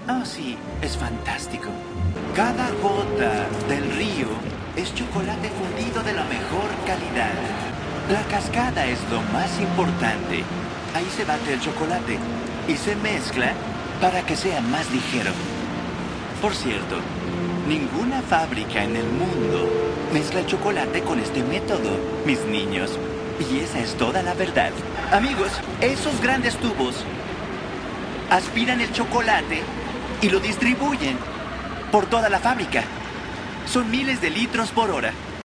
Oh, sí, es fantástico. Cada gota del río es chocolate fundido de la mejor calidad. La cascada es lo más importante. Ahí se bate el chocolate y se mezcla para que sea más ligero. Por cierto, ninguna fábrica en el mundo mezcla el chocolate con este método, mis niños. Y esa es toda la verdad. Amigos, esos grandes tubos aspiran el chocolate y lo distribuyen por toda la fábrica. Son miles de litros por hora.